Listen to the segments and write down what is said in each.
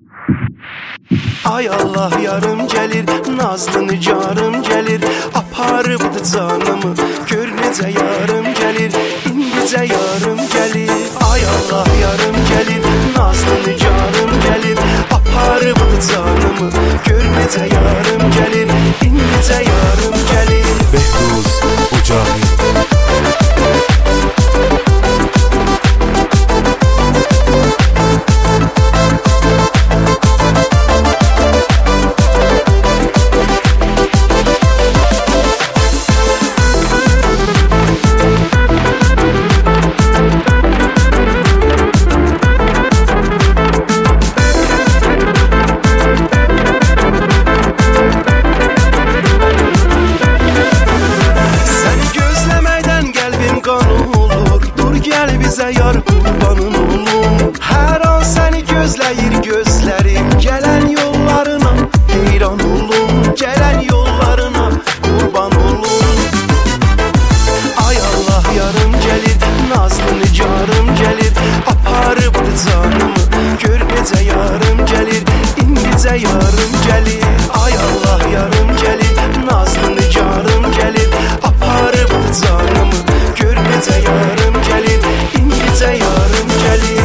Ay Allah yarım gelir, nazlı nicarım gelir, aparıbdı canımı, gör necə yarım gelir, indicə yarım gelir. Ay Allah yarım gelir, nazlı nicarım gelir, aparıbdı canımı, gör necə yarım gelir, indicə yarım gelir. Behruz Ucağı. Bizə yar qurbanın olum, hər an səni gözləyir gözlərim, gələn yollarına heyran olum, gələn yollarına qurban olum. Ay Allah yarım gəlir, nazlı nicarım gəlir, aparıbdı canımı, gör necə yarım gəlir, indicə yarım gəlir. Ay Allah yarım gəlir, nazlı nicarım gəlir, aparıbdı canımı, gör necə yarım gəlir, indicə yarım gəlir.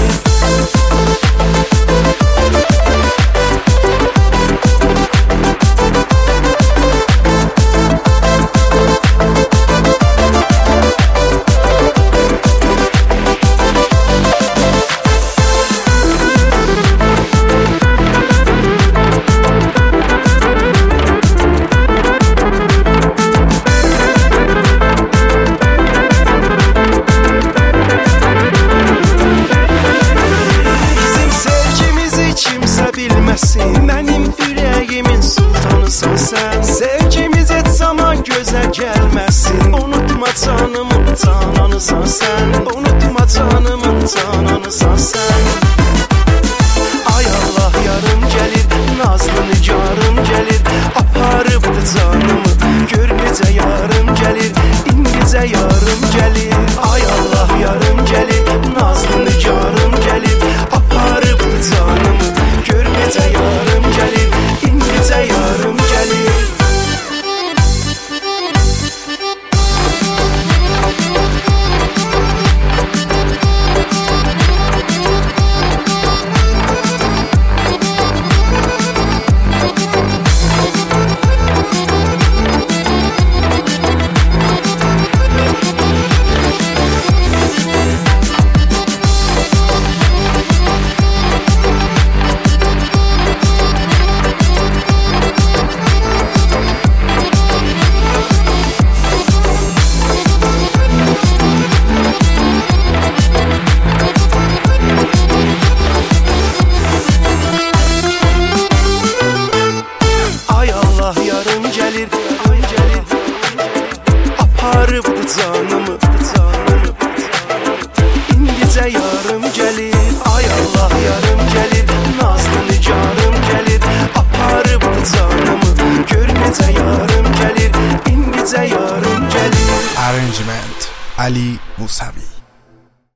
Mənim ürəyimin sultanısan sən, sevgimiz heç zaman gözə gəlməsin. Unutma canımın cananısan sən, unutma canımın cananısan sən. Ay Allah yarım gəlir, nazlı nicarım gəlir, aparıbdı canımı, gör necə yarım gəlir, indicə yarım gəlir. Ay Allah yarım gəlir, nazlı nicarım gəlir, aparıbdı canımı, gör necə yarım gəlir, indicə yarım gəlir. Aparıbdı canımı, indicə yarım gəlir. Ay Allah yarım gəlir, nazlı nicarım gəlir, aparıbdı canımı, gör necə yarım gəlir, indicə yarım gəlir. Arrangement Ali Musavi.